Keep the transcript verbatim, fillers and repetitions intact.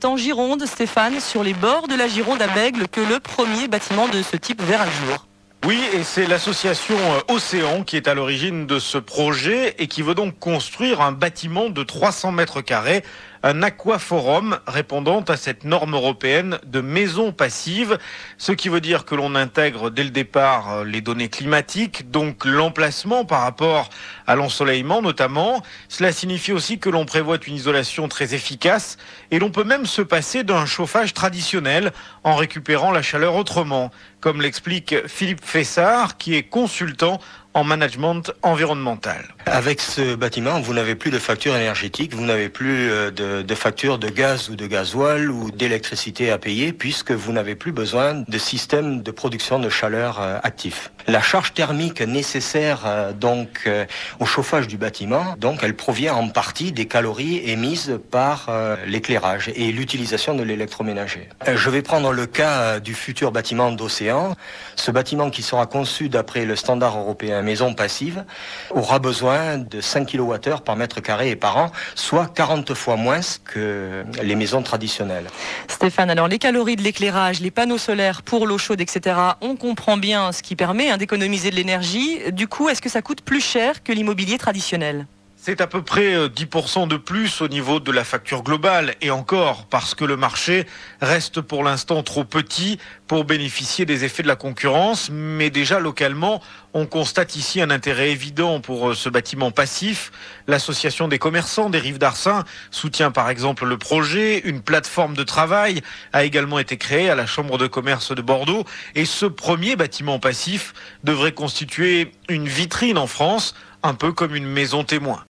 c'est en Gironde, Stéphane, sur les bords de la Gironde à Bègles, que le premier bâtiment de ce type verra le jour. Oui, et c'est l'association Océan qui est à l'origine de ce projet et qui veut donc construire un bâtiment de trois cents mètres carrés, un aquaforum répondant à cette norme européenne de maison passive, ce qui veut dire que l'on intègre dès le départ les données climatiques, donc l'emplacement par rapport à l'ensoleillement notamment. Cela signifie aussi que l'on prévoit une isolation très efficace et l'on peut même se passer d'un chauffage traditionnel en récupérant la chaleur autrement, comme l'explique Philippe Fessard, qui est consultant en management environnemental. Avec ce bâtiment, vous n'avez plus de facture énergétique, vous n'avez plus de, de facture de gaz ou de gasoil ou d'électricité à payer, puisque vous n'avez plus besoin de système de production de chaleur actif. La charge thermique nécessaire donc au chauffage du bâtiment, donc elle provient en partie des calories émises par l'éclairage et l'utilisation de l'électroménager. Je vais prendre le cas du futur bâtiment d'Océan. Ce bâtiment qui sera conçu d'après le standard européen maison passive aura besoin de cinq kilowattheures par mètre carré et par an, soit quarante fois moins que les maisons traditionnelles. Stéphane, alors les calories de l'éclairage, les panneaux solaires pour l'eau chaude, et cetera, on comprend bien ce qui permet hein, d'économiser de l'énergie. Du coup, est-ce que ça coûte plus cher que l'immobilier traditionnel ? C'est à peu près dix pour cent de plus au niveau de la facture globale, et encore parce que le marché reste pour l'instant trop petit pour bénéficier des effets de la concurrence. Mais déjà localement, on constate ici un intérêt évident pour ce bâtiment passif. L'association des commerçants des Rives d'Arcin soutient par exemple le projet. Une plateforme de travail a également été créée à la Chambre de commerce de Bordeaux. Et ce premier bâtiment passif devrait constituer une vitrine en France, un peu comme une maison témoin.